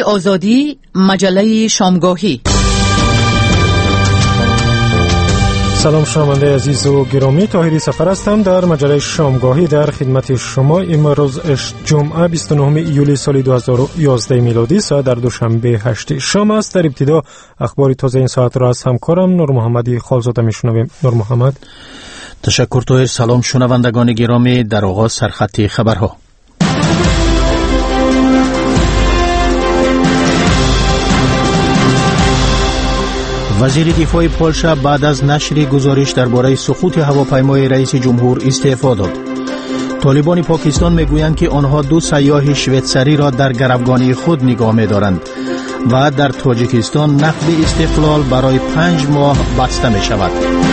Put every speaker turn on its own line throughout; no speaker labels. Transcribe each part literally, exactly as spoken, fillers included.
آزادی، مجله شامگاهی.
سلام شنونده عزیز و گرامی، طاهری سفر هستم. در مجله شامگاهی در خدمت شما. امروز جمعه بیست و نهم ایولی سال دو هزار و یازده میلادی، ساعت در دوشنبه هشت شام است. در ابتدا اخبار تازه این ساعت را از همکارم نور محمدی خالزاده میشنویم. نور محمد.
تشکر طاهر. سلام شنوندگان گرامی، در آغاز سرخط خبرها. وزیر دفاع پولشا بعد از نشر گزارش درباره سقوط هواپیمای رئیس جمهور استعفا داد. طالبان پاکستان میگویند که آنها دو سیاح شویتسری را در گروگانی خود نگاه می‌دارند و در تاجیکستان نقب استقلال برای پنج ماه بسته می شود.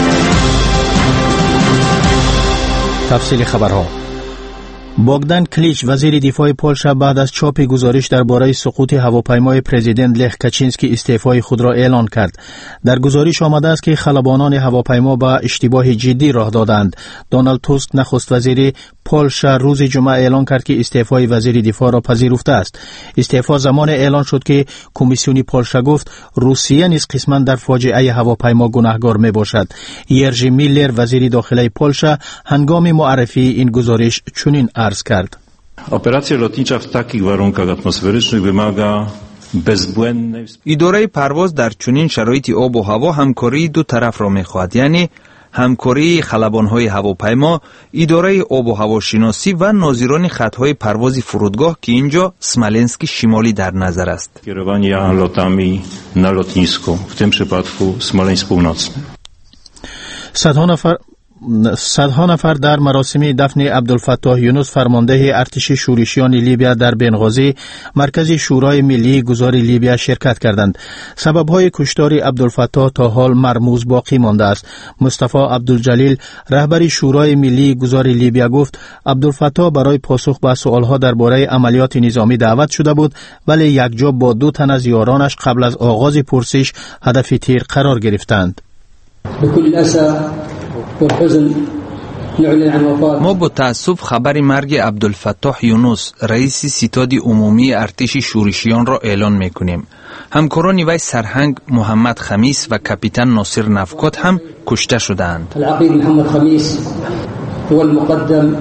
تفصیل خبرها. بوگدان کلیچ وزیر دفاع پولشا بعد از چاپ گزارش درباره سقوط هواپیمای پرزیدنت لخ کاچینسکی استعفای خود را اعلان کرد. در گزارش آمده است که خلبانان هواپیما با اشتباه جدی راه دادند. دونالد توسک نخست وزیر پولشا روز جمعه اعلان کرد که استعفای وزیر دفاع را پذیرفته است. استعفا زمان اعلان شد که کمیسیون پولشا گفت روسیه نیز قسما در فاجعه هواپیما گناهکار می باشد. یرژی میلر وزیر داخلی پولشا هنگام معرفی این گزارش چنین عرض کرد:
Operacja lotnicza w takich warunkach atmosferycznych wymaga bezbłędnej.
اداره پرواز در چنین شرایط آب و هوا همکاری دو طرف را می‌خواهد، یعنی همکاری خلبان‌های هواپیما، اداره آب و هوا شناسی و ناظران خط‌های پرواز فرودگاه که اینجا سمالنسک شمالی در نظر است.
Kierowania lotami na lotnisku, w tym przypadku Smoleńsk Północny.
صدها نفر صدها نفر در مراسم دفن عبدالفتاح یونس فرمانده ارتش شورشیان لیبیا در بنغازی، مرکز شورای ملی گذار لیبیا شرکت کردند. سبب‌های کشتار عبدالفتاح تا حال مرموز باقی مانده است. مصطفی عبدالجلیل رهبر شورای ملی گذار لیبیا گفت عبدالفتاح برای پاسخ به سوال‌ها درباره عملیات نظامی دعوت شده بود، ولی یکجا با دو تن از یارانش قبل از آغاز پرسش هدف تیر قرار گرفتند.
ما با تأسف خبر مرگ عبدالفتاح یونس رئیس ستاد عمومی ارتش شورشیان را اعلان میکنیم. همکاران وی سرهنگ محمد خمیس و کاپیتان ناصر نفکات هم کشته شدند.
العقید محمد خمیس و المقدم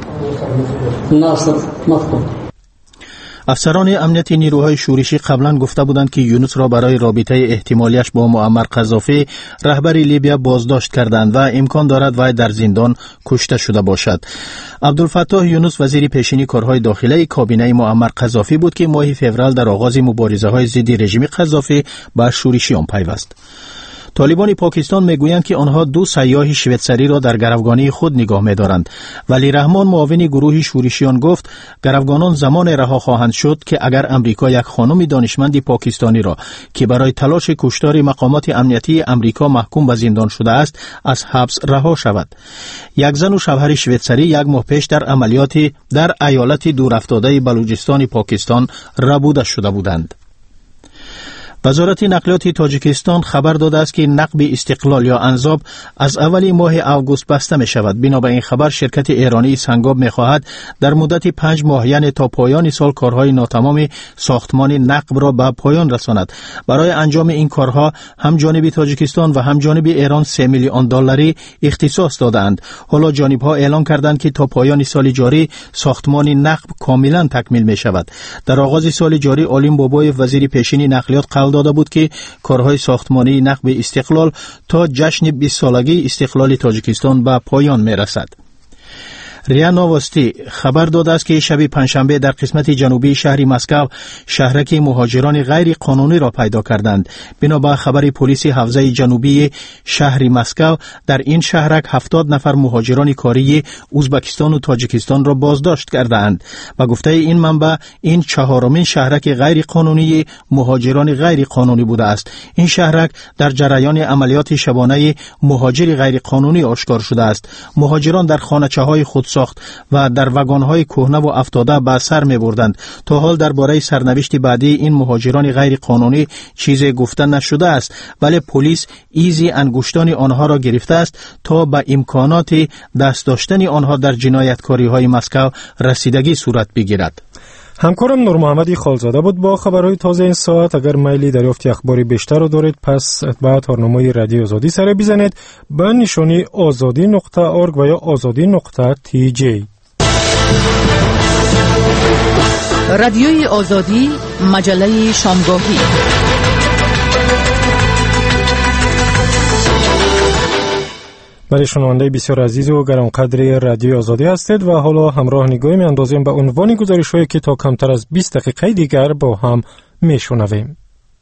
ناصر نفکات.
افسران امنیتی نیروهای شورشی قبلا گفته بودند که یونس را برای رابطه احتمالیش با معمر قذافی رهبر لیبیا بازداشت کردند و امکان دارد وی در زندان کشته شده باشد. عبدالفتاح یونس وزیر پیشین کارهای داخلی کابینه معمر قذافی بود که ماه فوریه در آغاز مبارزه‌های ضد رژیم قذافی با شورشیان پیوست. طالبان پاکستان میگویند که آنها دو سیاح شویتسری را در گروگانی خود نگاه می‌دارند. ولی رحمان معاون گروه شورشیان گفت گروگانان زمان رها خواهند شد که اگر امریکا یک خانم دانشمند پاکستانی را که برای تلاش کشتار مقامات امنیتی امریکا محکوم به زندان شده است از حبس رها شود. یک زن و شوهر شویتسری یک ماه پیش در عملیات در ایالت دورافتاده بلوچستان پاکستان ربوده شده بودند. وزارت نقلیات تاجیکستان خبر داده است که نقب استقلال یا انزاب از اول ماه اوگوست بسته می شود. بنابر این خبر شرکت ایرانی سنگاب می خواهد در مدت پنج ماه یعنی تا پایان سال کارهای ناتمام ساختمان نقب را به پایان رساند. برای انجام این کارها هم جانب تاجیکستان و هم جانب ایران سه میلیون دلاری اختصاص دادند. حالا جانبها اعلان کردند که تا پایان سال جاری ساختمان نقب کاملا تکمیل می شود. در آغاز سال جاری علیم بابایف وزیر پیشین نقلیات قول داده بود که کارهای ساختمانی نقب استقلال تا جشن بیست سالگی استقلال تاجیکستان به پایان می رسد. ریا نواستی خبر داده است که شب پنجشنبه در قسمت جنوبی شهر مسکو شهرک مهاجران غیر قانونی را پیدا کردند. بنابر خبر پلیس حوزه جنوبی شهر مسکو در این شهرک هفتاد نفر مهاجران کاری ازبکستان و تاجیکستان را بازداشت کردند. و گفته این منبع این چهارمین شهرک غیر قانونی مهاجران غیر قانونی بوده است. این شهرک در جریان عملیات شبانه مهاجر غیر قانونی آشکار شده است. مهاجران در خانه‌چه‌های خود ساخت و در واگن‌های کهنه و افتاده به سر می‌بردند. تا حال درباره سرنوشت بعدی این مهاجران غیر قانونی چیزی گفته نشده است، ولی پلیس ایزی انگشتان آنها را گرفته است تا به امکانات دست داشتن آنها در جنایتکاری‌های مسکو رسیدگی صورت بگیرد.
همکارم نور محمدی خالزاده بود با خبرهای تازه این ساعت. اگر میلی دریافت اخباری بیشتر رو دارید پس به تارنمای رادیو آزادی سر بزنید به نشانی آزادی نقطه اورگ و یا آزادی نقطه تی جی.
رادیوی آزادی، مجله شامگاهی.
برای شنونده بسیار عزیز و گرانقدر رادیو آزادی هستید و حالا همراه نگاهی می‌اندازیم به عنوان گزارش‌هایی که تا کمتر از بیست دقیقه دیگر با هم می‌شنویم.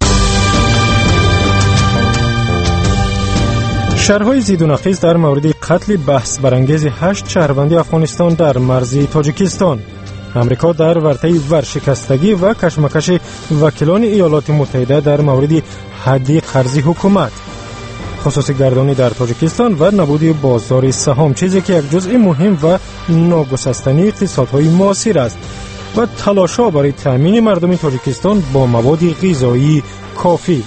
شرح‌های زید و نقیض در مورد قتل بحث برانگیز هشت شهروند افغانستان در مرز تاجیکستان. امریکا در ورطه ورشکستگی و کشمکش وکیلان ایالات متحده در مورد حد قرض حکومت. خصوصی گردانی در تاجیکستان و نبود بازار سهام، چیزی که یک جزء مهم و ناگسستنی اقتصادهای معاصر است و تلاش‌ها برای تأمین مردم تاجیکستان با مواد غذایی کافی.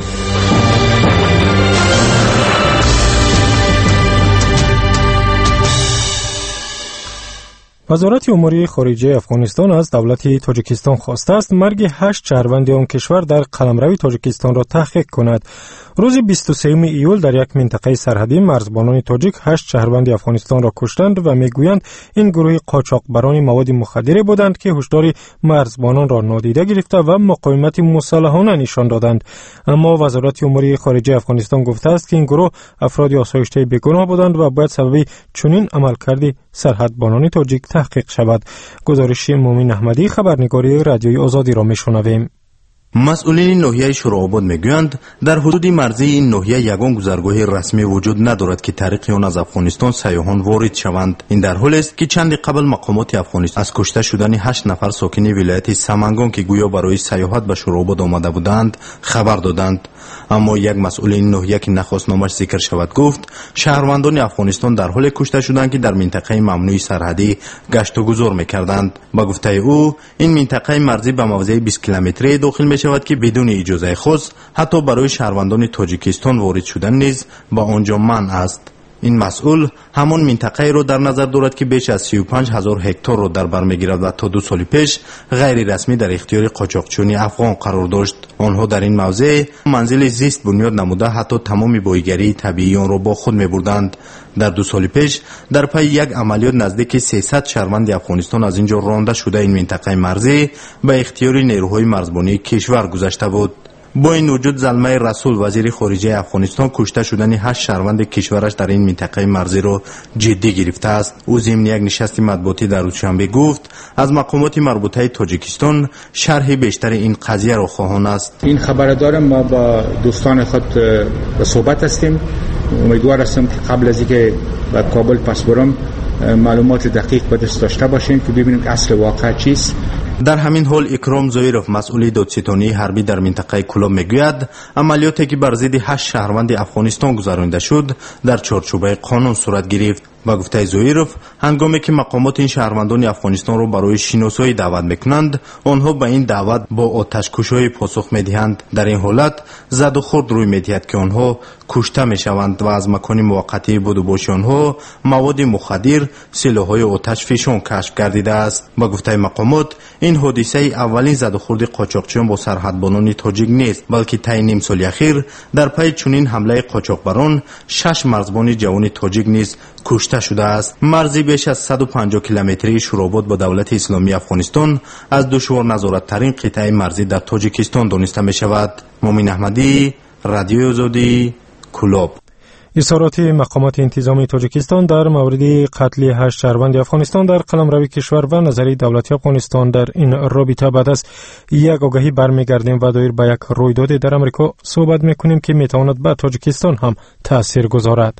وزارت امور خارجه افغانستان از دولت تاجیکستان خواسته است مرگ هشت شهروند آن کشور در قلمرو تاجیکستان را تحقیق کند. روز بیست و سوم ایول در یک منطقه سرحدی مرزبانان تاجیک هشت شهروند افغانستان را کشتند و میگویند این گروه قاچاقبران مواد مخدر بودند که هشدار مرزبانان را نادیده گرفته و مقاومت مسلحانه نشان دادند. اما وزارت امور خارجه افغانستان گفته است که این گروه افراد آسایشته بیگناه بودند و باید سبب چنین عملکردی سرحدبانان تاجیک تحقیق شود. گزارش مومن احمدی خبرنگاری رادیوی آزادی را میشنویم.
مسئولین ناحیه شوراباد میگویند در حدود مرزی این ناحیه یگان گذرگاه رسمی وجود ندارد که طریق آن از افغانستان سیاحان وارد شوند. این در حالی است که چند قبل مقامات افغانستان از کشته شدن هشت نفر ساکن ولایت سمنگان که گویا برای سیاحت به شوراباد آمده بودند خبر دادند. اما یک مسئول این ناحیه که نخواست نامش ذکر شود گفت شهروندان افغانستان در حال کشته شدند که در منطقه ممنوع سرحدی گشت و گذار می‌کردند. با گفته او این منطقه مرزی به موضع بیست کیلومتری داخل می‌شود که بدون اجازه خاص حتی برای شهروندان تاجیکستان وارد شدن نیز با آنجا منع است. این مسئول همان منطقه را در نظر دارد که بیش از سی و پنج هزار هکتار را در بر میگیرد و تا دو سال پیش غیر رسمی در اختیار قاچاقچیان افغان قرار داشت. آنها در این موضع منزل زیست بنیاد نموده حتی تمام بایگری طبیعی آن را با خود میبردند. در دو سال پیش در پی یک عملیات نزدیک سیصد شهروند افغانستان از اینجا رانده شده این منطقه مرزی به اختیار نیروهای مرزبانی کشور گذاشته بود. با این وجود زلمه رسول وزیر خارجه افغانستان کشته شدن هشت شهروند کشورش در این منطقه مرزی را جدی گرفته است. او ضمن یک نشست مطبوعاتی در روزشنبه گفت از مقامات مربوطه تاجیکستان شرح بیشتر این قضیه را خواهان است.
این خبر دارم ما با دوستان خود به صحبت هستیم. امیدوار هستم که قبل از اینکه به کابل پس برم معلومات دقیق به دست داشته باشیم که ببینیم اصل واقع چیست.
در همین حال اکرام زویروف مسئول دادستانی حربی در منطقه کلاب میگوید عملیاتی که بر ضد هشت شهروند افغانستان گذرانده شد در چارچوب قانون صورت گرفت. با گفته زویروف هنگامی که مقامات این شهروندان افغانستان را برای شناسایی دعوت میکنند آنها به این دعوت با آتش‌کشی پاسخ میدهند. در این حالت زد و خورد روی میدهد که آنها کشته میشوند و از مکان موقتی بود و باش آنها مواد مخدر سلاح‌های آتش فشان کشف گردیده است. با گفته مقامات این حادثه اولین زد و خورد قاچاقچیان با سرحدبانان تاجیک نیست بلکه طی نیم سال اخیر در پی چنین حمله قاچاقبران شش مرزبان جوان تاجیک نیز کشته شده است. مرزی بیش از صد و پنجاه کیلومتری شوراباد با دولت اسلامی افغانستان از دشوار نظارت ترین قطعه مرزی در تاجیکستان دانسته می شود. مومن احمدی، رادیو آزادی، کلاب.
اظهارات مقامات انتظامی تاجیکستان در مورد قتل هشت شهروند افغانستان در قلمرو کشور و نظریه دولتی افغانستان در این رابطه بعد از یک آگهی برمیگردیم و دایر به یک رویداد در امریکا صحبت میکنیم که میتواند به تاجیکستان هم تأثیر گذارد.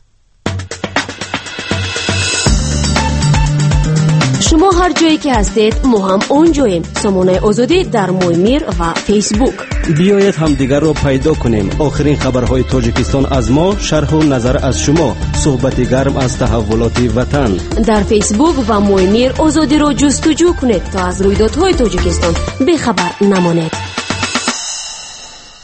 شما هر جایی که هستید ما هم اونجاییم. سامانه آزادی در مویمیر و فیسبوک.
بیایید هم دیگر را پیدا کنیم. آخرین خبرهای تاجیکستان از ما، شرح و نظر از شما، صحبت گرم از تحولات وطن.
در فیسبوک و مویمیر آزادی را جستجو کنید تا از رویدادهای تاجیکستان بخبر نمانید.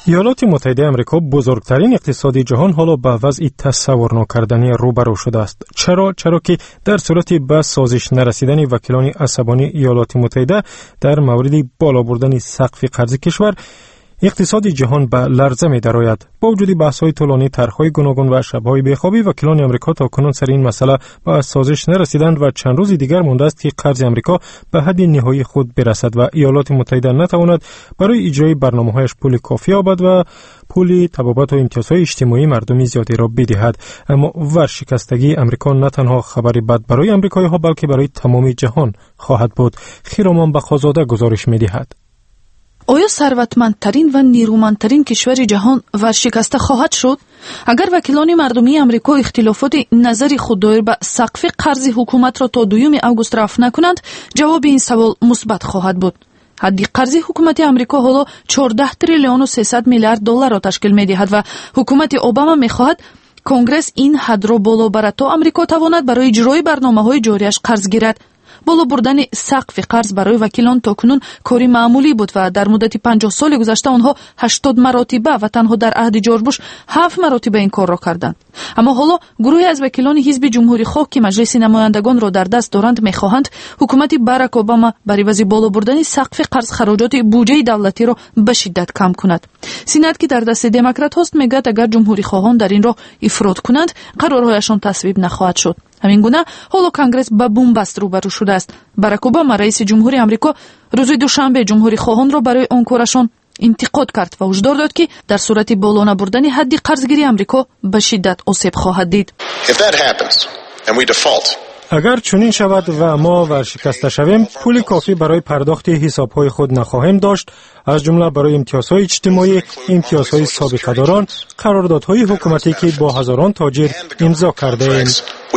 ایالات متحده آمریکا بزرگترین اقتصاد جهان حالا به وضع تصور ناکردنی روبرو شده است. چرا؟ چرا که در صورت به سازش نرسیدن وکیلان عصبانی ایالات متحده در مورد بالا بردن سقف قرض کشور، اقتصاد جهان به لرزه می درآید. با وجود بحث‌های طولانی، طرح‌های گوناگون و شب‌های بیخوابی، وکیلان آمریکا تاکنون سر این مسئله به سازش نرسیدند و چند روز دیگر مانده است که قرض آمریکا به حد نهایی خود برسد و ایالات متحده نتواند برای اجرای برنامه‌هایش پول کافی یابد و پول تبابت و امتیازهای اجتماعی مردم زیادی را بدهد. اما ورشکستگی آمریکا نه تنها خبری بد برای آمریکایی‌ها بلکه برای تمام جهان خواهد بود. خیرامان بخازاده گزارش می‌دهد.
آیا ثروتمندترین و نیرومندترین کشور جهان ورشکسته خواهد شد؟ اگر وکیلان مردمی آمریکا اختلافات نظری خود دایر به سقف قرض حکومت را تا دوم آگوست رفع نکنند، جواب این سوال مثبت خواهد بود. حد قرض حکومت آمریکا حالا چهارده تریلیون و سیصد میلیارد دلار را تشکیل می‌دهد و حکومت اوباما می‌خواهد کنگرس این حد را بالا برد تا آمریکا تواند برای اجرای برنامه‌های جاریش قرض گیرد. بالا بردن سقف قرض برای وکیلان تاکنون کاری معمولی بود و در مدت پنجاه سال گذشته آنها هشتاد مراتبه و تنها در عهد جورج بوش هفت مراتبه این کار را کردند. اما حالا گروهی از وکیلان حزب جمهوری خواه که مجلس نمایندگان را در دست دارند می‌خواهند حکومت باراک اوباما بر عوض بالا بردن سقف قرض خراجات بودجه دولتی را به شدت کم کند. سنات که در دست دموکرات هست میگوید اگر جمهوری خواهان در این راه افراط کنند قرارهایشان تصویب نخواهد شد. همین گونه حالا کنگرس با بنبست روبرو شده است. باراک اوباما رئیس جمهوری آمریکا روز دوشنبه جمهوری خواهان را برای آن کارشان انتقاد کرد و هشدار داد که در صورت بالا نبردن حد قرضگیری آمریکا به شدت آسیب خواهد دید.
اگر چنین شود و ما ورشکسته شویم، پول کافی برای پرداخت حساب‌های خود نخواهیم داشت، از جمله برای امتیازهای اجتماعی، امتیازهای سابقه داران، قراردادهای حکومتی که با هزاران تاجر امضا کرده ایم.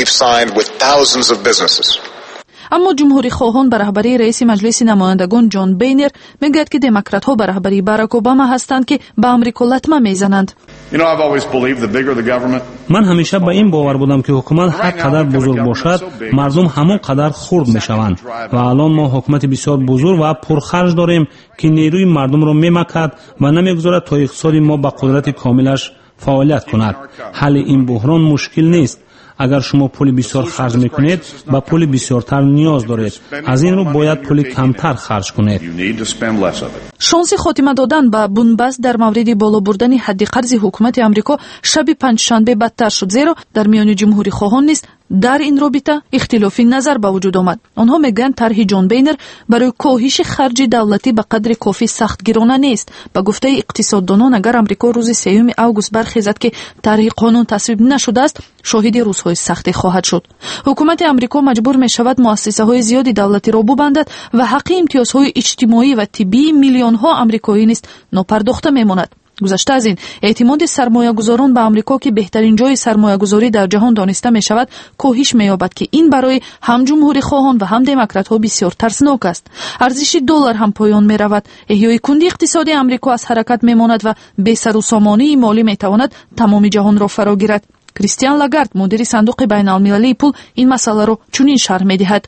اما جمهوری خواهان به رهبری رئیس مجلس نمایندگان جان بینر میگوید که دموکرات ها به رهبری باراک اوباما هستند که به آمریکا لطمه میزنند.
من همیشه به این باور بودم که حکومت هر قدر بزرگ باشد مردم همون قدر خرد میشوند و الان ما حکومت بسیار بزرگ و پرخرج داریم که نیروی مردم را میمکد و نمیگذارد تا اقتصاد ما به قدرت کاملش فعالیت کند. حل این بحران مشکل نیست. اگر شما پول بسیار خرج میکنید با پول بسیارتر نیاز دارید. از این رو باید پول کمتر خرج کنید.
شانس خاتمه دادن به بنبست در مورد بالا بردن حد قرض حکومت آمریکا شب پنجشنبه بدتر شد، زیرا در میان جمهوری خواهان نیست در این رابطه اختلافی نظر به وجود آمد. آنها میگن طرح جان بینر برای کاهش خرج دولتی به قدر کافی سختگیرانه نیست. به گفته اقتصاددانان اگر آمریکا روز سوم آگوست برخیزد که طرح قانون تصویب نشده است، شاهد روزهای سختی خواهد شد. حکومت آمریکا مجبور می شود مؤسسه‌های زیادی دولتی را ببندد و حق امتیازهای اجتماعی و طبی میلیون ها آمریکایی نیست ناپرداخته میماند. گذشته از این، اعتماد سرمایه‌گذاران به آمریکا که بهترین جای سرمایه‌گذاری در جهان دانسته می شود کاهش می‌یابد که این برای هم جمهوری خواهان و هم دموکرات‌ها بسیار ترسناک است. ارزش دلار هم پایان می‌رود. احیای کندی اقتصادی آمریکا از حرکت می‌ماند و بی سر و سامانی مالی می‌تواند تمام جهان را فرا گیرد. کریستیان لاگارد مدیر صندوق بین‌المللی پول این مسئله را چنین شرح می‌دهد.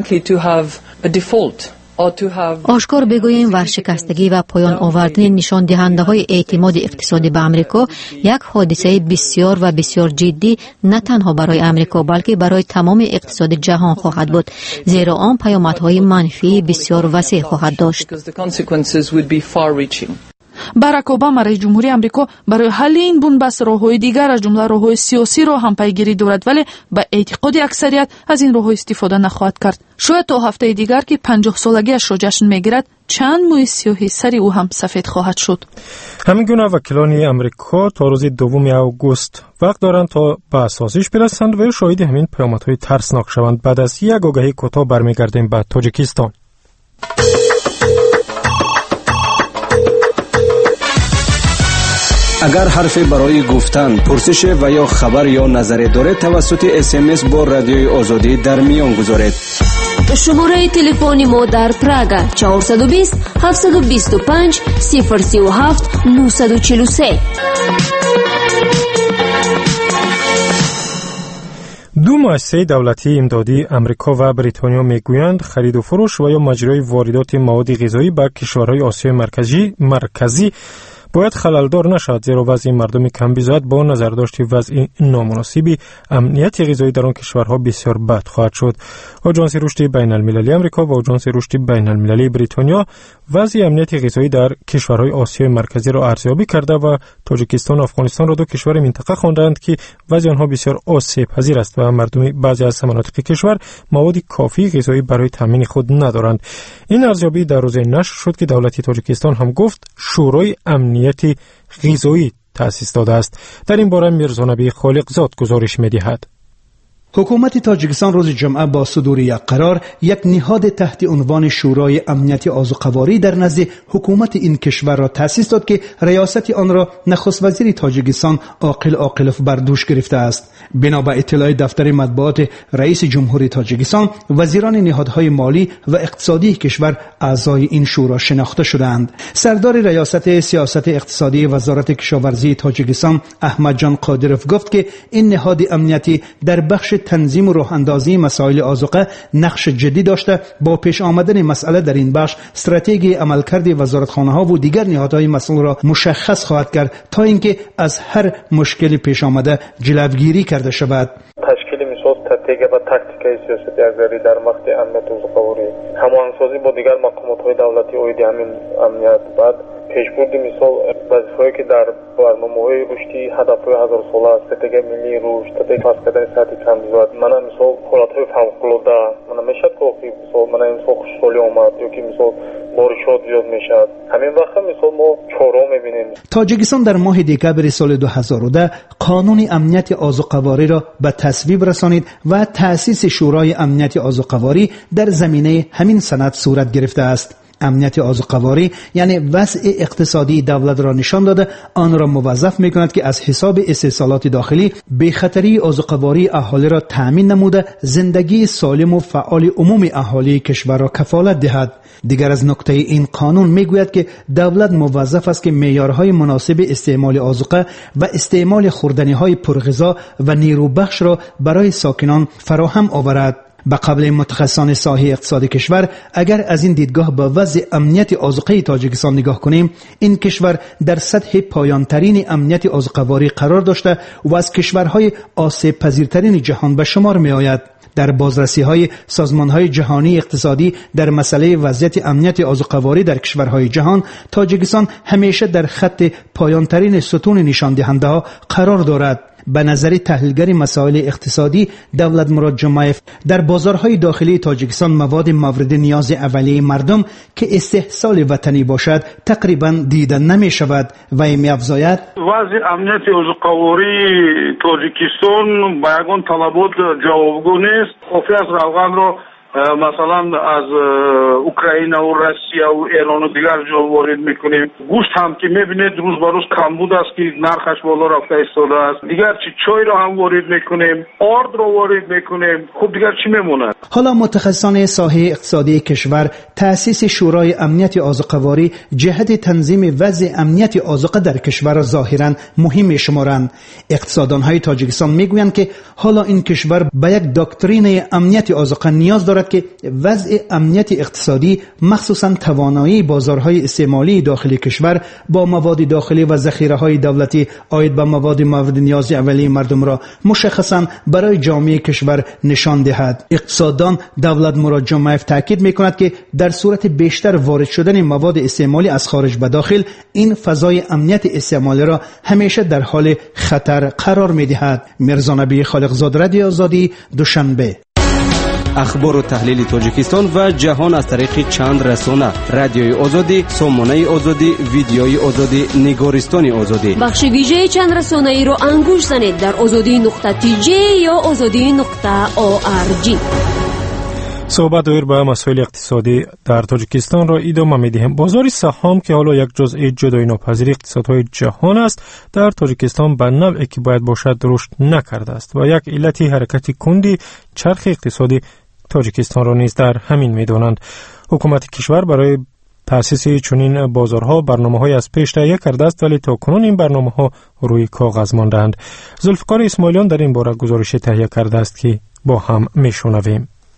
آشکار بگوییم ورشکستگی و پایان آوردن نشان دهنده های اعتماد اقتصادی به آمریکا یک حادثه بسیار و بسیار جدی نه تنها برای آمریکا بلکه برای تمام اقتصاد جهان خواهد بود، زیرا آن پیامدهای منفی بسیار وسیع خواهد داشت.
باراک اوباما رئیس جمهوری آمریکا برای حل این بنبست راه‌های دیگر از جمله راه‌های سیاسی را هم پیگیری دارد، ولی به اعتقاد اکثریت از این راه‌ها استفاده نخواهد کرد. شاید تا هفته دیگر که پنجاه سالگیش را جشن می‌گیرد چند موی سیاهی سری او هم سفید خواهد شد.
همین گونه وکیلان آمریکا تا روز دوم آگوست وقت دارند تا به سازش برسند و شاهد همین پیامدهای ترسناک شوند. بعد از یک آگاهی کوتاه برمیگردیم به تاجیکستان.
اگر حرفی برای گفتن، پرسش و یا خبر یا نظری دارید توسط اس ام اس با رادیوی آزادی در میان گذارید.
شماره تلفن ما در پراگ چهارصد و بیست هفتصد و بیست و پنج صفر سی و هفت نهصد و چهل و سه.
دو مؤسسه دولتی امدادی امریکا و بریتانیا میگویند خرید و فروش و یا مجرای واردات مواد غذایی به کشورهای آسیای مرکزی مرکزی باید خللدار نشود، زیرا وضع مردم کمبیزاد با نظرداشت وضع نامناسبی امنیت غذایی در آن کشورها بسیار بد خواهد شد. آژانس رشد بین المللی آمریکا و آژانس رشد بین المللی بریتانیا وضع امنیت غذایی در کشورهای آسیای مرکزی را ارزیابی کرده و تاجیکستان و افغانستان را دو کشور منطقه خواندند که وضع آنها بسیار آسیب پذیر است و مردم بعضی از مناطق کشور مواد کافی غذایی برای تامین خود ندارند. این ارزیابی در روز نشر شد که دولت تاجیکستان هم گفت شورای امنیت غذایی تأسیس داده است. در این باره میرزا نبی خالقزاد گزارش می‌دهد.
حکومت تاجیکستان روز جمعه با صدور یک قرار یک نهاد تحت عنوان شورای امنیت آذوقه‌واری در نزد حکومت این کشور را تأسیس داد که ریاست آن را نخست وزیر تاجیکستان عاقل عاقلوف بر دوش گرفته است. بنا به اطلاع دفتر مطبوعات رئیس جمهوری تاجیکستان، وزیران نهادهای مالی و اقتصادی کشور اعضای این شورا شناخته شدند. سردار ریاست سیاست اقتصادی وزارت کشاورزی تاجیکستان احمد جان قادروف گفت که این نهاد امنیتی در بخش تنظیم و راه اندازی مسائل آذوقه نقش جدی داشته با پیش آمدن مسئله در این بخش استراتژی عملکرد وزارتخانه‌ها و دیگر نهادهای مسئول را مشخص خواهد کرد تا اینکه از هر مشکل پیش آمده جلوگیری کرده شود.
تشکیل میساز استراتژی و تاکتیکای سیاست ارزیابی در مقطع امنیت آذوقه‌واری، هماهنگسازی با دیگر مقامات‌های دولتی اوید همین امنیت، بعد پیشبرد مثال وظیفه‌ای که در برنامه‌های رشدی هدف‌های هزار ساله استراتژی ملی رشد، استراتژی پس کردن سطح کمبود، من مثال حالت‌های فوق‌العاده، من میشه که مثال من مثال خوشحالی اومد یا که مثال بارشات زیاد میشه، همین وقت مثال ما چهارم می‌بینیم.
تاجیکستان در ماه دکبر سال دو هزار و ده قانون امنیت آذوقه‌واری را به تصویب رسانید و تأسیس شورای امنیت آذوقه‌واری در زمینه همین سند صورت گرفته است. امنیت آذوقه‌واری یعنی وضع اقتصادی دولت را نشان داده آن را موظف می‌کند که از حساب استحصالات داخلی به خطری آذوقه‌واری اهالی را تأمین نموده زندگی سالم و فعال عمومی اهالی کشور را کفالت دهد. دیگر از نکته این قانون میگوید که دولت موظف است که معیارهای مناسب استعمال آذوقه و استعمال خوردنی‌های پرغذا و نیروبخش را برای ساکنان فراهم آورد. به قبل متخصصان ساحه اقتصاد کشور، اگر از این دیدگاه به وضع امنیت آذوقه تاجیکستان نگاه کنیم، این کشور در سطح پایانترین امنیت آذوقه‌واری قرار داشته و از کشورهای آسیب پذیرترین جهان به شمار می آید. در بازرسی‌های سازمان‌های جهانی اقتصادی در مسئله وضعیت امنیت آذوقه‌واری در کشورهای جهان، تاجیکستان همیشه در خط پایانترین ستون نشان دهنده‌ها قرار دارد. به نظر تحلیلگر مسائل اقتصادی دولت مراد جمایف، در بازارهای داخلی تاجیکستان مواد مورد نیاز اولیه مردم که استحصال وطنی باشد تقریبا دیده نمی شود و می افزاید
وضع امنیت آذوقه‌واری تاجیکستان با یگان طلبات جوابگو نیست. کافی است روغن را مثلا از اوکراین و روسیه و ایران و دیگر جا وارد میکنیم. گوشت هم که میبینید روز به روز کمبود است که نرخش بالا رفته ایستاده است. دیگر چی چای را هم وارد میکنیم، آرد را وارد میکنیم. خب دیگر چی میمونه؟
حالا متخصصان ساحه اقتصادی کشور تأسیس شورای امنیت آذوقه‌واری جهت تنظیم وضع امنیت آذوقه در کشور را ظاهرا مهم میشمارند. اقتصاددان‌های تاجیکستان میگویند که حالا این کشور به یک دکترین امنیت آذوقه نیاز دارد که وضع امنیت اقتصادی مخصوصا توانایی بازارهای استعمالی داخلی کشور با مواد داخلی و ذخیره‌های دولتی عاید به مواد مورد نیاز اولیه مردم را مشخصا برای جامعه کشور نشان دهد. اقتصاددان دولت مراد جمایف تاکید می‌کند که در صورت بیشتر وارد شدن مواد استعمالی از خارج به داخل، این فضای امنیت استعمالی را همیشه در حال خطر قرار می‌دهد. میرزا نبی خالقزاد، رادیو آزادی، دوشنبه.
اخبار و تحلیل تاجیکستان و جهان از طریق چند رسانه: رادیوی آزادی، سامانه آزادی، ویدیوی آزادی، نگارستان آزادی.
بخش ویژه چند رسانه ای رو انگوش زنید در آزادی نقطه تی جی یا آزادی نقطه او آر جی.
صحبت دایر به مسائل اقتصادی در تاجیکستان را ادامه می‌دهیم. بازار سهام که حالا یک جزء جدایی ناپذیر اقتصادهای جهان است، در تاجیکستان به نوعی که باید باشد رشد نکرده است و یک علت حرکت کندی چرخ اقتصادی تاجیکستان را نیز در همین می‌دانند. حکومت کشور برای تأسیس چنین بازارها برنامه‌های از پیش تهیه کرده است، ولی تا کنون این برنامه‌ها روی کاغذ مانده‌اند. ذوالفقار اسماعیلیان در این باره گزارش تهیه کرده است که با هم می‌شنویم.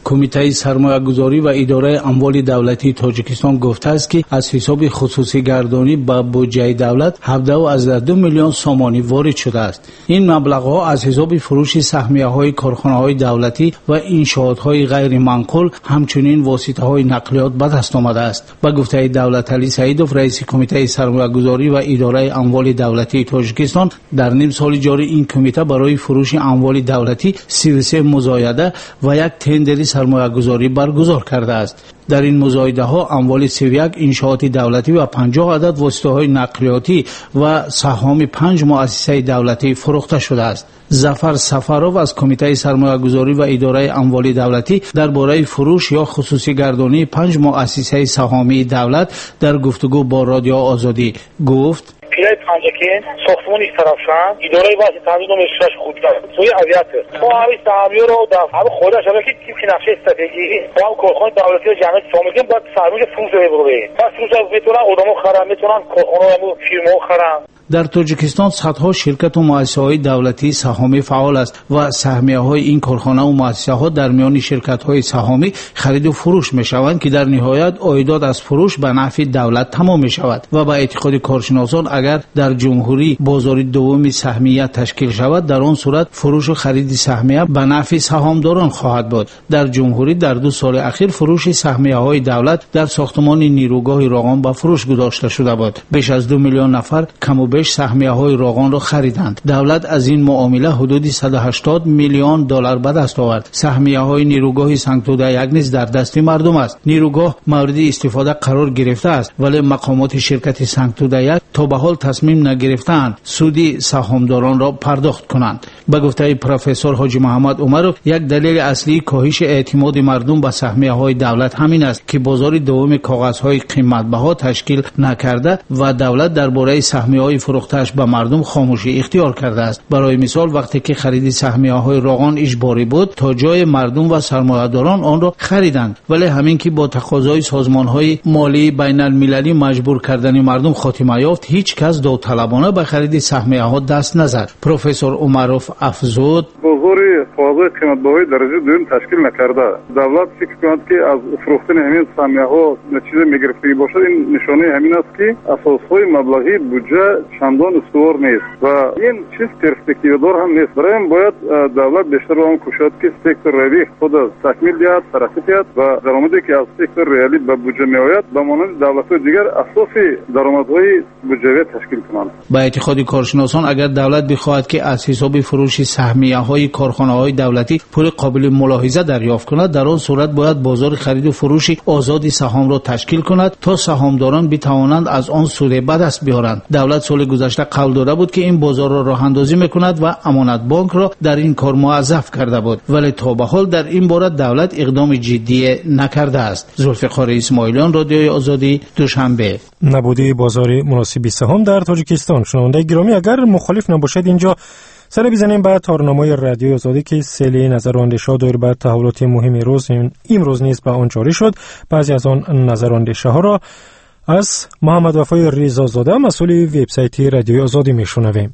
کمیته سرمایه‌گذاری و اداره اموال دولتی تاجیکستان گفته است که از حساب خصوصی گردانی به بودجه دولت هفده و دو میلیون سامانی وارد شده است. این مبلغ‌ها از حساب فروش سهمیه‌های کارخانه‌های دولتی و انشاءات‌های غیر منقول همچنین واسطه‌های نقلیات به دست آمده است. به گفته دولت علی سعیدوف رئیس کمیته سرمایه‌گذاری و اداره اموال دولتی تاجیکستان، در نیم سال جاری این کمیته برای فروش اموال دولتی سی و سه مزایده و یک تندر سرمایه‌گذاری برگزار کرده است. در این مزایده ها اموال سی و یک انشاءات دولتی و پنجاه عدد واسطه های نقلیاتی و سهام پنج مؤسسه دولتی فروخته شده است. ظفر سفروف از کمیته سرمایه‌گذاری و اداره اموال دولتی درباره فروش یا خصوصی گردانی پنج مؤسسه سهامی دولت در گفتگو با رادیو آزادی گفت:
پیرای پنجکین ساختمان یک طرف شن اداره واسه تامین و مشرش خود کرد سوی اویات ما همین سهامی رو در همه خودش هم که که نقشه استراتژی با کارخانه دولتی و جمعیت سهامگین باید سرمایه فروش بگیره پس فروش میتونن آدمو خرم میتونن کارخانه‌مو فیرمو خرم.
در تاجیکستان صدها شرکت و مؤسسه‌های دولتی سهامی فعال است و سهمیه‌های این کارخانه و مؤسسه‌ها در میان شرکت‌های سهامی خرید و فروش می‌شوند که در نهایت عایدات از فروش به نفع دولت تمام می‌شود و به اعتقاد کارشناسان اگر در جمهوری بازار دوم سهمیه تشکیل شود در آن صورت فروش و خرید سهمیه به نفع سهامداران خواهد بود. در جمهوری در دو سال اخیر فروش سهمیه‌های دولت در ساختمان نیروگاه راغان به فروش گذاشته شده بود. بیش از دو میلیون نفر کم بیش سهمیه‌های راغان را خریدند. دولت از این معامله حدود صد و هشتاد میلیون دلار به دست آورد. سهمیه‌های نیروگاه سنگتوده یک نیز در دست مردم است. نیروگاه مورد استفاده قرار گرفته است ولی مقامات شرکت سنگتوده یک تا به حال تصمیم نگرفتند سودی سهامداران را پرداخت کنند. به گفته پروفسور حاجی محمد عمرو یک دلیل اصلی کاهش اعتماد مردم به سهمیه‌های دولت همین است که بازار دوم کاغذهای قیمت‌بها تشکیل نکرده و دولت درباره سهمیه‌های فروختش به مردم خاموشی اختیار کرده است. برای مثال وقتی که خرید سهمیه‌های راغان اجباری بود تا جای مردم و سرمایه‌داران آن را خریدند ولی همین که با تقاضای سازمان‌های مالی بین‌المللی مجبور کردن مردم خاتمه یافت هیچ کس داوطلبانه به خرید سهمیه‌ها دست نزد. پروفسور عمروف افزود:
بازار کاغذ قیمت‌بهای درجه دوم تشکیل نکرده. دولت فکر کند که از فروختن همین سهمیه‌ها نتیجه می‌گرفته باشد این نشانه همین است که اساس‌های مبلغی بودجه چندان استوار نیست و این چیز پرسپکتیو دار هم نیست. برای این باید دولت بیشتر آن کوشد که سکتور ریالی خود تکمیل دهد، ترقی دهد و درآمدی که از سکتور ریالی به بودجه میآید به مانند دولت‌های دیگر اساسی درآمدهای بودجه‌ای تشکیل کنند.
با اعتقاد کارشناسان اگر دولت بخواهد که از حساب فروش سهمیه‌های کارخانه‌های دولتی پول قابل ملاحظه دریافت کند در آن صورت باید بازار خرید و فروش آزاد سهام را تشکیل کند تا سهامداران بتوانند از آن سود به دست بیارند. دولت سال گذشته قول داده بود که این بازار را راه اندازی میکند و امانت بانک را در این کار موظف کرده بود ولی تا به حال در این باره دولت اقدام جدی نکرده است. ذوالفقار اسماعیلیان، رادیوی آزادی، دوشنبه.
نبودی بازار مناسب سهام در تاجیکستان. شنونده گرامی اگر مخالف نباشید اینجا سر بزنیم به تارنامه رادیوی آزادی که سلی نظر و اندیشه دایر به تحولات مهم روز امروز نیز به آن جاری شد. بعضی از آن نظر و اندیشه ها را از محمد وفای رضازاده مسئول وبسایت رادیوی آزادی میشنویم.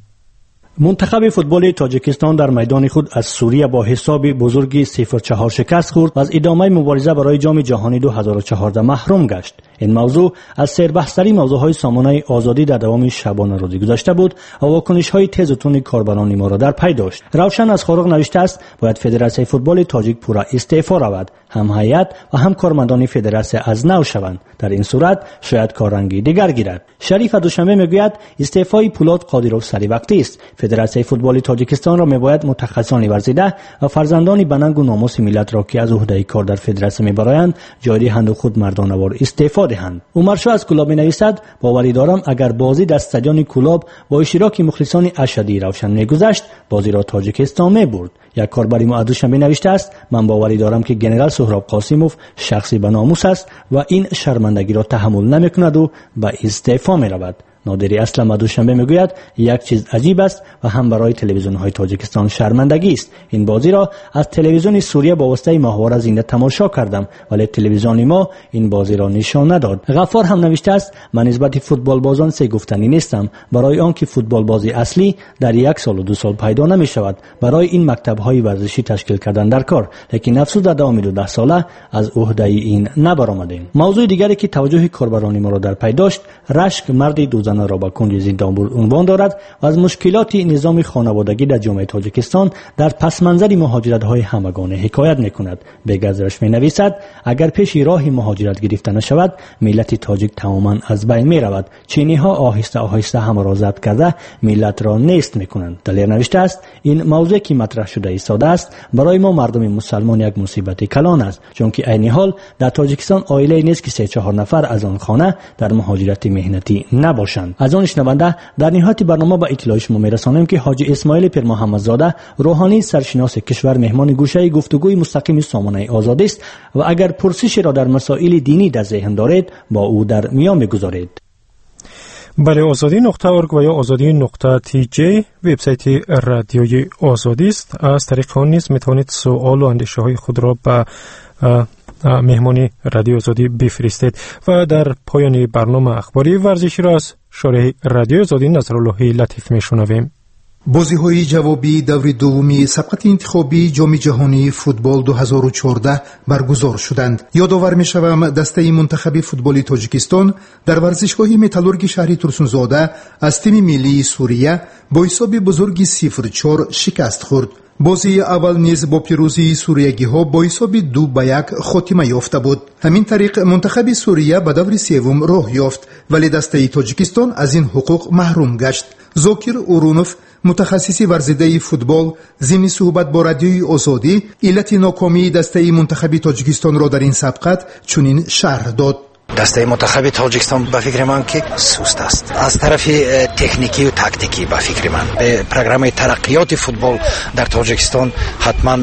منتخب فوتبال تاجیکستان در میدان خود از سوریه با حساب بزرگی صفر چهار شکست خورد و از ادامه مبارزه برای جام جهانی دو هزار و چهارده محروم گشت. این موضوع از سربحث‌ترین موضوعهای سامانه آزادی در دوام شبانه روزی گذشته بود و واکنش‌های تیز و تند کاربران ما را در پی داشت. روشن از خارق نوشته است باید فدراسیون فوتبال تاجیک پورا استعفا رود، هم هیئت و هم کارمندان فدراسیون از نو شوند. در این صورت شاید کار رنگی دیگر گیرد. شریف دوشنبه میگوید استعفای پولاد قادیروف سری وقتی است. فدراسیون فوتبال تاجیکستان را میباید متخصصان ورزیده و فرزندان بننگ و ناموس ملت را که از عهده کار در فدراسیون میبرایند جای دهند و خود مردانه‌وار استعفا دهند. عمر شاه از کلاب مینویسد باوری دارم اگر بازی در استادیوم کلاب با اشتراک مخلصان اشدی روشن میگذشت بازی را تاجیکستان میبرد. یک کاربری ما دوشنبه نوشته است من باوری دارم که ژنرال سهراب قاسیموف شخصی به ناموس است و این شرمندگی را تحمل نمیکند و به استعفا میرود. نادری اسلم دوشنبه میگوید یک چیز عجیب است و هم برای تلویزیون های تاجیکستان شرمندگی است. این بازی را از تلویزیون سوریه با واسطه ماهواره زنده تماشا کردم ولی تلویزیون ما این بازی را نشان نداد. غفار هم نوشته است من نسبت فوتبال بازان سه گفتنی نیستم، برای آنکه فوتبال بازی اصلی در یک سال و دو سال پیدا نمی شود، برای این مکتب های ورزشی تشکیل کردن در کار، لیکن افسوس در دوام دو ساله از عهده این نبرآمدیم. موضوع دیگری که توجه کاربران ما را در پی داشت، رشک مرد دو زنه را به کنج زندان برد عنوان دارد و از مشکلات نظام خانوادگی در جامعه تاجیکستان در پس منظر مهاجرت های همگانه حکایت میکند. به گزارش می نویسد اگر پیش راه مهاجرت گرفته نشود ملت تاجیک تماما از بین می رود. چینی ها آهسته آهسته همه را ضبط کرده ملت را نیست میکنند. دلیر نوشته است این موضوع که مطرح شده ایستاده است برای ما مردم مسلمان یک مصیبت کلان است، چون که عین حال در تاجیکستان عائله نیست که سه چهار نفر از آن خانه در مهاجرت مهنتی نباشند. از آن شنونده در نهایت برنامه با اطلاع شما میرسانیم که حاجی اسماعیل پیر محمدزاده روحانی سرشناس کشور مهمان گوشه گفتگوی مستقیم سامانه آزادی است و اگر پرسشی را در مسائل دینی در ذهن دارید با او در میان بگذارید.
بله، آزادی نقطه ارگ و یا آزادی نقطه تی جی وبسایت رادیوی آزادی است. از طریق آن نیز میتوانید سوال و اندیشه های خود را به مهمانی رادیو آزادی بفرستید. و در پایان برنامه اخباری ورزشی را از شارح رادیو آزادی نظرالله لطیف میشنویم.
بازی‌های جوابی دور دومی سبقت انتخابی جام جهانی فوتبال دو هزار و چهارده برگزار شدند. یادآور می‌شوم دسته منتخب فوتبال تاجیکستان در ورزشگاه متالورگ شهر ترسونزاده از تیم ملی سوریه با حساب بزرگی صفر چهار شکست خورد. بازی اول نیز با پیروزی سوریگی‌ها با حساب دو به یک خاتمه یافته بود. همین طریق منتخب سوریه به دور سوم راه یافت ولی دسته تاجیکستان از این حقوق محروم گشت. زاکر اورونوف متخصص ورزیده فوتبال ضمن صحبت با رادیوی آزادی علت ناکامی دسته منتخب تاجیکستان را در این سبقت چنین شرح داد.
دسته منتخب تاجیکستان به فکر من که سست است از طرف تکنیکی و تاکتیکی. به فکر من به پروگرام ترقیات فوتبال در تاجیکستان حتما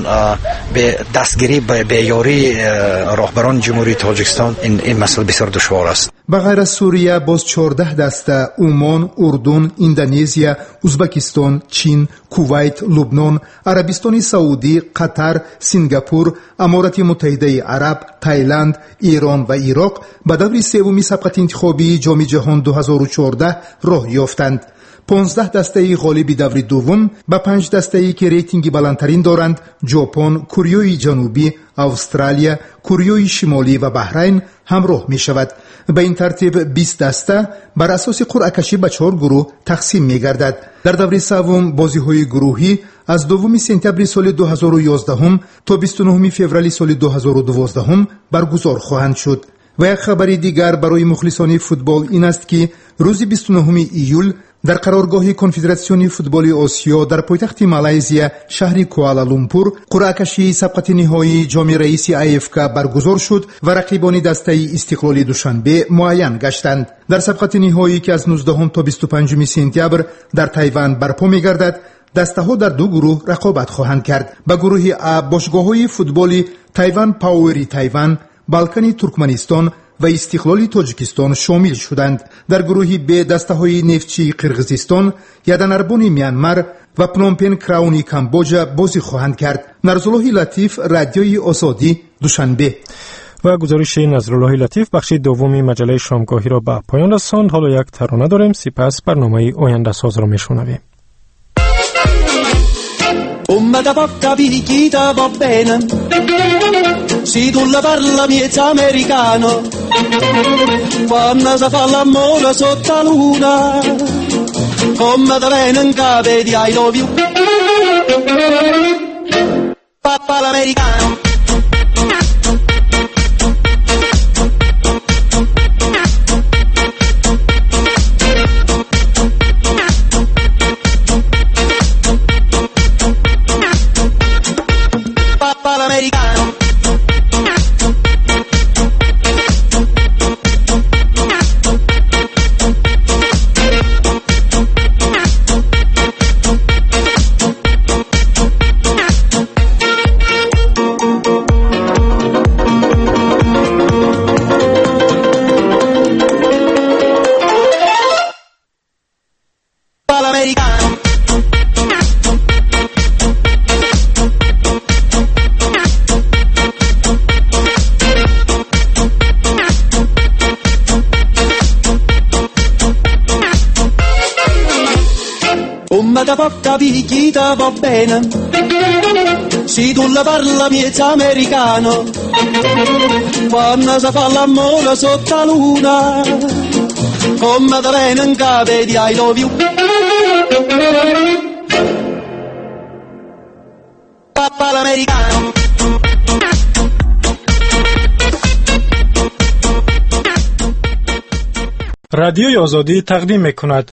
به دستگیری به یاری راهبران جمهوری تاجیکستان این این مسئله بسیار دشوار است.
به غیر از سوریه باز چهارده دسته عمان، اردن، اندونزیا، ازبکستان، چین، کویت، لبنان، عربستان سعودی، قطر، سنگاپور، امارات متحده عرب، تایلند، ایران و عراق به دور سوم سبقت انتخابی جام جهان دو هزار و چهارده راه یافتند. پانزده دسته غالب دور دوم با پنج دسته که ریتینگ بلندترین دارند ژاپن، کره جنوبی، استرالیا، کره شمالی و بحرین همراه می شود. به این ترتیب بیست دسته بر اساس قرعه کشی به چهار گروه تقسیم می گردد. در دور سوم بازی های گروهی از دوم سپتامبر سال دو هزار و یازده تا بیست و نهم فوریه سال دو هزار و دوازده برگزار خواهند شد. و یک خبر دیگر برای مخلصان فوتبال این است که روز بیست و نهم ایول در قرارگاه کنفدراسیون فوتبال آسیا در پایتخت مالایزیا شهر کوالالومپور قرعه کشی سبقت نهایی جام رئیس ای اف کا برگزار شد و رقیبان دسته استقلال دوشنبه معین گشتند. در سبقت نهایی که از نوزدهم تا بیست و پنجم سپتامبر در تایوان برپا می‌گردد دسته ها در دو گروه رقابت خواهند کرد. به گروه ا باشگاه‌های فوتبال تایوان پاوری تایوان، بالکانی ترکمنستان و استقلال تاجیکستان شامل شدند. در گروه ب دسته‌های نفتچی قرقیزستان، یادنربون میانمار و پنومپن کراونی کامبوجا بازی خواهند کرد. نظرالله لطیف، رادیوی آزادی، دوشنبه.
و گزارش نظرالله لطیف بخش دومی مجله شامگاهی را به پایان رساند. حالا یک ترانه داریم، سپس برنامه آینده ساز را میشنویم.
Come da porta picchita va bene, se tu la parla miezza americano, quando si fa l'amore sotto la luna, come da bene in capo di I love you, papà l'americano. l'americano. Come da può capire chi ti va bene, se tu la parla miezza americano, quando si fa l'amore sotto la luna, come da bene in capo di I love you. Papà l'americano.
رادیوی آزادی تقدیم میکند